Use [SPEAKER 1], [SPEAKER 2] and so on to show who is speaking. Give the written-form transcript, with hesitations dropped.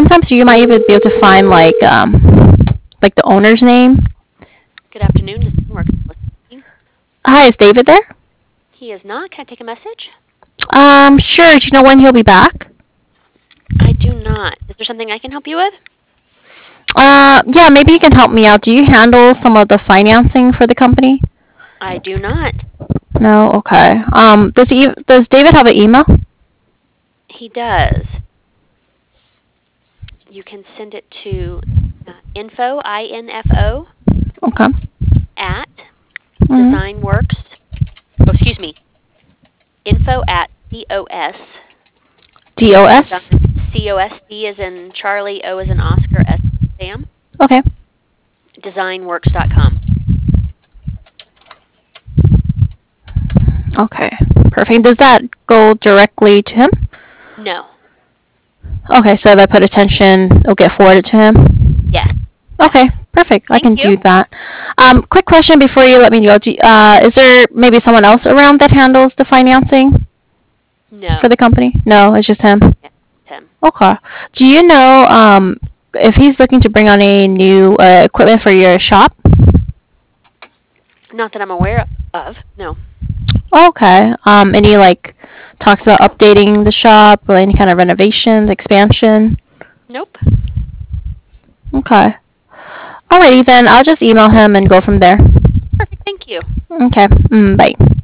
[SPEAKER 1] sometimes you might even be able to find like the owner's name.
[SPEAKER 2] Good afternoon. This is Mark.
[SPEAKER 1] Hi, is David there?
[SPEAKER 2] He is not. Can I take a message?
[SPEAKER 1] Sure. Do you know when he'll be back?
[SPEAKER 2] I do not. Is there something I can help you with?
[SPEAKER 1] Yeah, maybe you can help me out. Do you handle some of the financing for the company?
[SPEAKER 2] I do not.
[SPEAKER 1] No. Okay. Does David have an email?
[SPEAKER 2] He does. You can send it to info, I-N-F-O,
[SPEAKER 1] Okay.
[SPEAKER 2] at
[SPEAKER 1] Mhm.
[SPEAKER 2] designworks. Oh, excuse me. Info at C-O-S.
[SPEAKER 1] DOS.
[SPEAKER 2] C-O-S-D as in Charlie, O as in Oscar, S as in Sam.
[SPEAKER 1] Okay.
[SPEAKER 2] Designworks.com.
[SPEAKER 1] Okay. Perfect. Does that go directly to him?
[SPEAKER 2] No.
[SPEAKER 1] Okay. So if I put attention, it'll get forwarded to him.
[SPEAKER 2] Yes.
[SPEAKER 1] Okay. Perfect. I can
[SPEAKER 2] Thank you.
[SPEAKER 1] do that. Quick question before you let me go. Is there maybe someone else around that handles the financing for
[SPEAKER 2] No.
[SPEAKER 1] the company? No, it's just him.
[SPEAKER 2] Yeah, Tim.
[SPEAKER 1] Okay. Do you know if he's looking to bring on any new equipment for your shop?
[SPEAKER 2] Not that I'm aware of. No.
[SPEAKER 1] Okay. Any like talks about updating the shop or any kind of renovations, expansion?
[SPEAKER 2] Nope.
[SPEAKER 1] Okay. Alrighty then. I'll just email him and go from there.
[SPEAKER 2] Perfect. Thank you.
[SPEAKER 1] Okay. Bye.